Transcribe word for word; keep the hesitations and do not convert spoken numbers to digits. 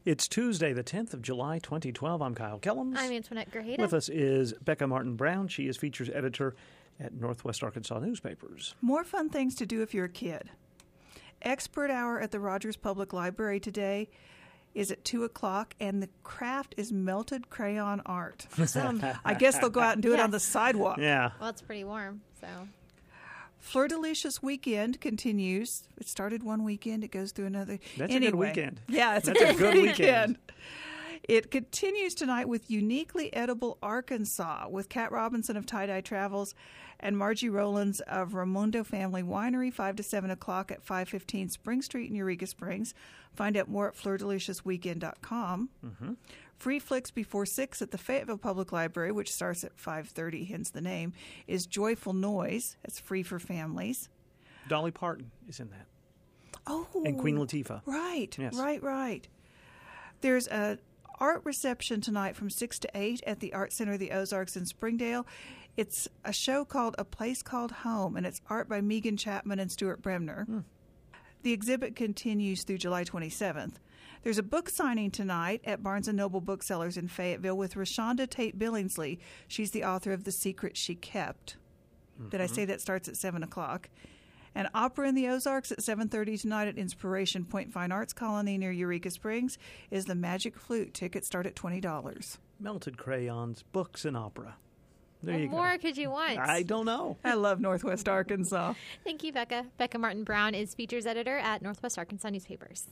It's Tuesday, the tenth of July, twenty twelve. I'm Kyle Kellums. I'm Antoinette Grajeda. With us is Becca Martin Brown. She is features editor at Northwest Arkansas Newspapers. More fun things to do if you're a kid. Expert Hour at the Rogers Public Library today is at two o'clock, and the craft is melted crayon art. So I guess they'll go out and do it Yes. on the sidewalk. Yeah. Well, it's pretty warm, so. Fleur-Delicious weekend continues. It started one weekend. It goes through another. That's a anyway, good weekend. Yeah, it's That's a a good, good weekend. weekend. It continues tonight with Uniquely Edible Arkansas with Kat Robinson of Tie Dye Travels and Margie Rowlands of Ramundo Family Winery, five to seven o'clock at five fifteen Spring Street in Eureka Springs. Find out more at fleur delicious weekend dot com. Mm-hmm. Free Flicks before six at the Fayetteville Public Library, which starts at five thirty, hence the name, is Joyful Noise. It's free for families. Dolly Parton is in that. Oh. And Queen Latifah. Right, Yes. right, right. There's a art reception tonight from six to eight at the Art Center of the Ozarks in Springdale. It's a show called A Place Called Home, and it's art by Megan Chapman and Stuart Bremner. Hmm. The exhibit continues through July twenty-seventh. There's a book signing tonight at Barnes and Noble Booksellers in Fayetteville with Rashonda Tate Billingsley. She's the author of The Secret She Kept. Mm-hmm. Did I say that starts at seven o'clock? An opera in the Ozarks at seven thirty tonight at Inspiration Point Fine Arts Colony near Eureka Springs is The Magic Flute. Tickets start at twenty dollars. Melted crayons, books, and opera. There What you more go. could you want? I don't know. I love Northwest Arkansas. Thank you, Becca. Becca Martin Brown is features editor at Northwest Arkansas Newspapers.